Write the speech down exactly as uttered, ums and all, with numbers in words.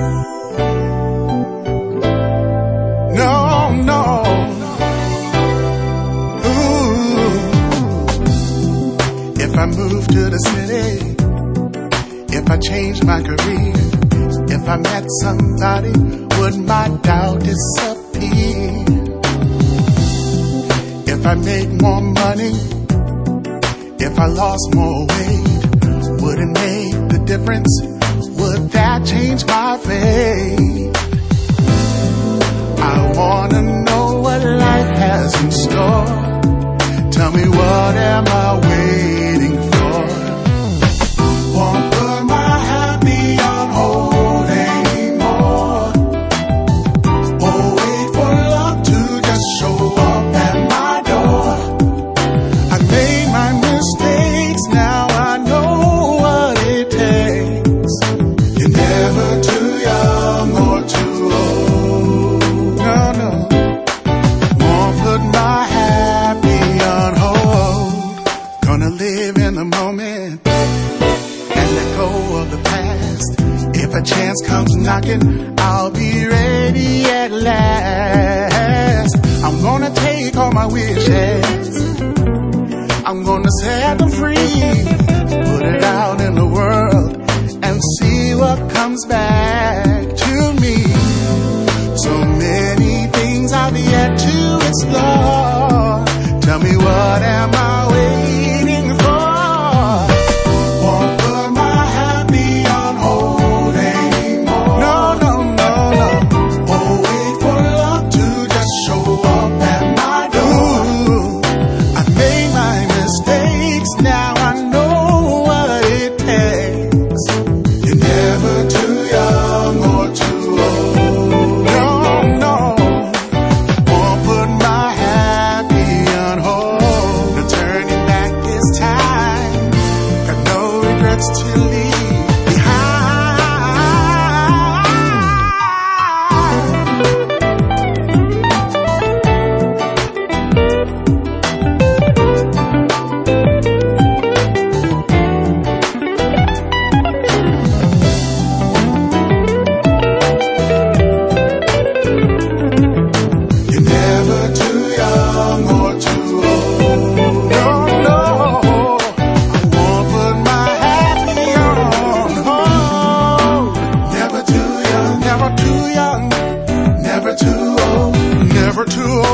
No, no. Ooh. If I move to the city, if I change my career, if I met somebody, would my doubt disappear? If I make more money, if I lost more weight, would it make the difference? Would that change my fate? I wanna know what life has in store. Tell me, what am I waiting for? Won't put my happy on hold anymore. Won't wait for love to just show up at my door. I made my mistakes, now I know what it takes. You're never too young or too old. No, no. Won't put my happy on hold. Gonna live in the moment and let go of the past. If a chance comes knocking, I'll be ready at last. I'm gonna take all my wishes, I'm gonna set them free, put it out in the world and see what comes back to me. So many things I've yet to explore. Tell me, what am I waiting for? Won't put my happy on hold anymore. No, no, no, no. Won't wait for love to just show up at my door. Ooh, I made my mistakes, now I know what it takes. You're never too young or too old. No, no. Won't put my happy on hold. No turning back this time. Got no regrets to leave behind. You're never too young or too old. No, no. I won't put my happy on hold. Never too young, never too young, never too old, never too old.